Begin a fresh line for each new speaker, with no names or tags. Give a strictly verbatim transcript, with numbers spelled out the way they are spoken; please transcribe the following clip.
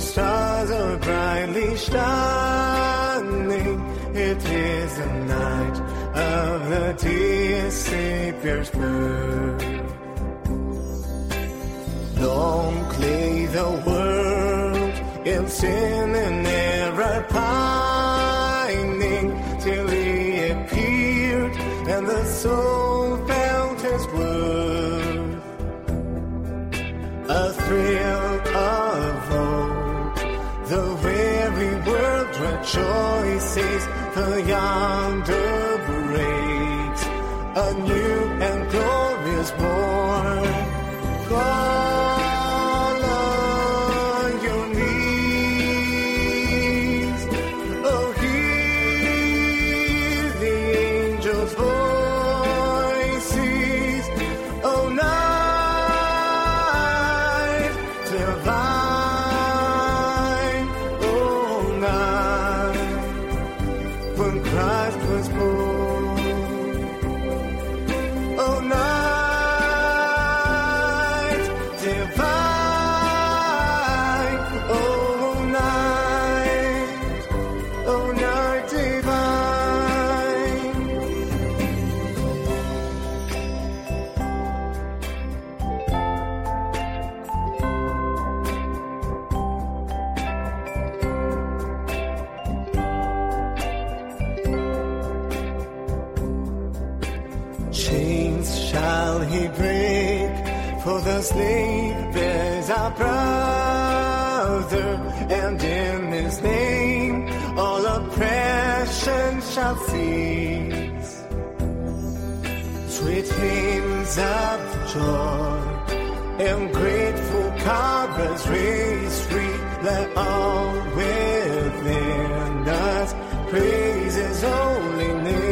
stars are brightly shining. It is the night of the dear Savior's birth. Long lay the world in sin and error pining, till he appeared and the soul felt his worth. A thrill of hope, the weary world rejoices, for yonder breaks a new and glorious morn. Fall on your knees, oh, hear the angels' voices, oh, night divine, oh, night when Christ was born, oh, night divine, oh night, oh night divine. Chains shall he break, for the slave is our brother, and in his name all oppression shall cease. Sweet hymns of joy and grateful chorus raise free, let all within us praise his holy name.